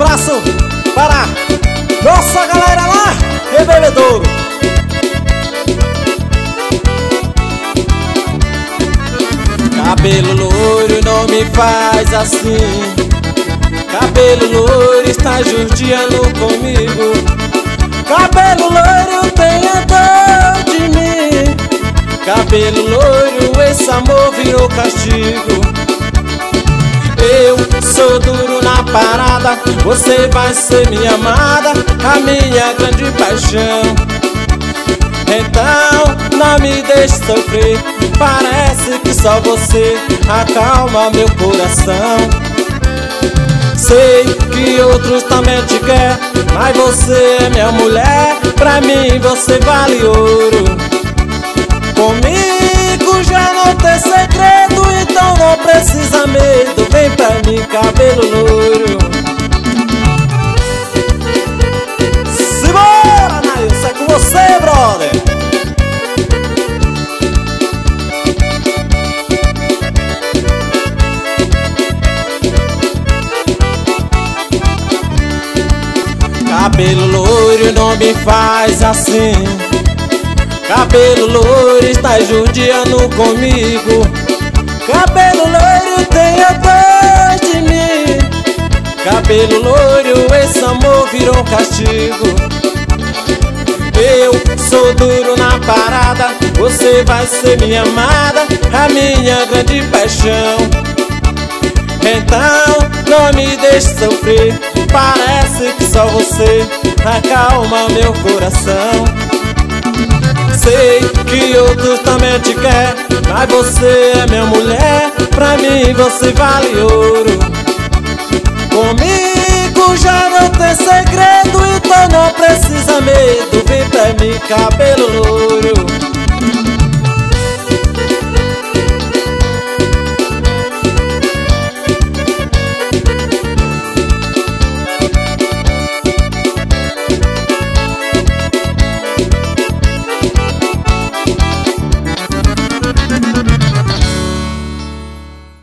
abraço para nossa galera lá em Bebedouro. Cabelo loiro não me faz assim. Cabelo loiro está judiando comigo. Cabelo loiro tenha dor de mim. Cabelo loiro, esse amor virou castigo. Eu sou duro na parada, você vai ser minha amada, a minha grande paixão. Então não me deixe sofrer, parece que só você acalma meu coração. Sei que outros também te quer, mas você é minha mulher, pra mim você vale ouro. Comigo já não tem segredo, então não precisa medo, vem pra mim, cabelo louro. Simbora, Nailson, é com você, brother. Cabelo loiro não me faz assim. Cabelo loiro está judiando comigo. Cabelo loiro tenha dor de mim. Cabelo loiro, esse amor virou castigo. Eu sou duro na parada, você vai ser minha amada, a minha grande paixão. Então não me deixe sofrer, parece que só você acalma meu coração. Sei que outros também te quer, mas você é minha mulher, pra mim você vale ouro. Comigo já não tem segredo, então não precisa medo, vem pra mim, cabelo louro.